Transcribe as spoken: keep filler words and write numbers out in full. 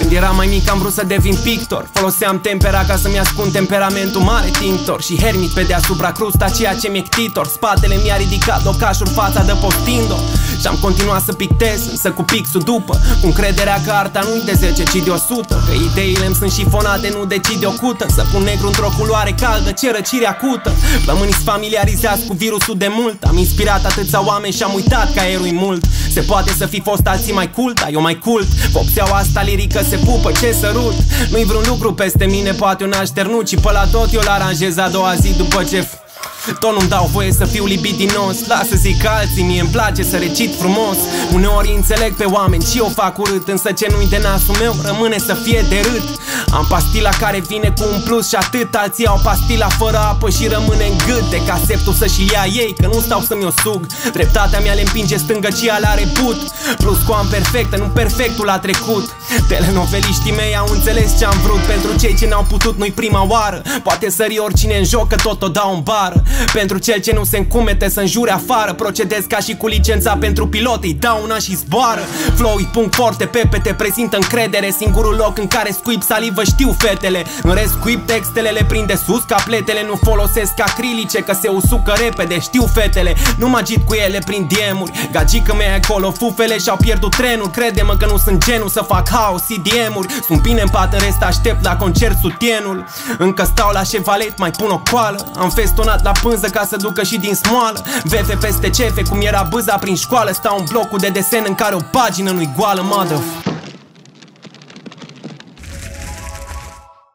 Când eram mai mic am vrut să devin pictor. Foloseam tempera ca să-mi ascund temperamentul, mare tinctor. Și hermit pe deasupra crusta, ceea ce mi-e ctitor. Spatele mi-a ridicat locașul, fața de postindo. Și-am continuat să pictez, însă cu pixul după, cu încrederea că arta nu-i de zece, ci de o sută. Că ideile-mi sunt șifonate, nu decide o cută. Să pun negru într-o culoare caldă, ce răcire acută. Plămânii-s familiarizați cu virusul de mult. Am inspirat atâția oameni și am uitat că aerul-i mult. Se poate să fi fost alții mai cool, dar eu mai cult. Vopseaua asta lirică se pupă, ce sărut. Nu-i vreun lucru peste mine, poate un așternut. Și pe la tot eu l-aranjez a doua zi după ce tot nu-mi dau voie să fiu libidinos. Lasă zic alții, mie îmi place să recit frumos. Uneori înțeleg pe oameni și eu fac urât, însă ce nu-i de nasul meu rămâne să fie de râd. Am pastila care vine cu un plus și atât. Alții au pastila fără apă și rămâne în gât. De caseptul să-și ia ei, că nu stau să-mi o sug. Dreptatea mea le împinge stângăcia la rebut. Plus cu am perfectă, nu perfectul a trecut. Telenoveliștii mei au înțeles ce-am vrut. Pentru cei ce n-au putut, nu-i prima oară. Poate sări oricine în joc, că tot o dau în bară. Pentru cel ce nu se încumete să înjure afară. Procedez ca și cu licența pentru pilot, îi dau una și zboară. Flow-i punct forte, pepete, prezintă încredere. Singurul loc în care scuip salivă știu fetele. În rest scuip textele, le prinde sus capletele. Nu folosesc acrilice, că se usucă repede, știu fetele. Nu mă agit cu ele prin D M-uri. Gagică mea acolo, fufele și-au pierdut trenul. Crede-mă că nu sunt genul să fac haos, C D M-uri. Sunt bine în pat, în rest aștept la concert sutienul. Încă stau la Chevrolet, mai pun o coală. Am festonat la pânză ca să ducă și din smoală. V F peste cefe, cum era bâza prin școală. Stau în blocul de desen în care o pagină nu-i goală, mother.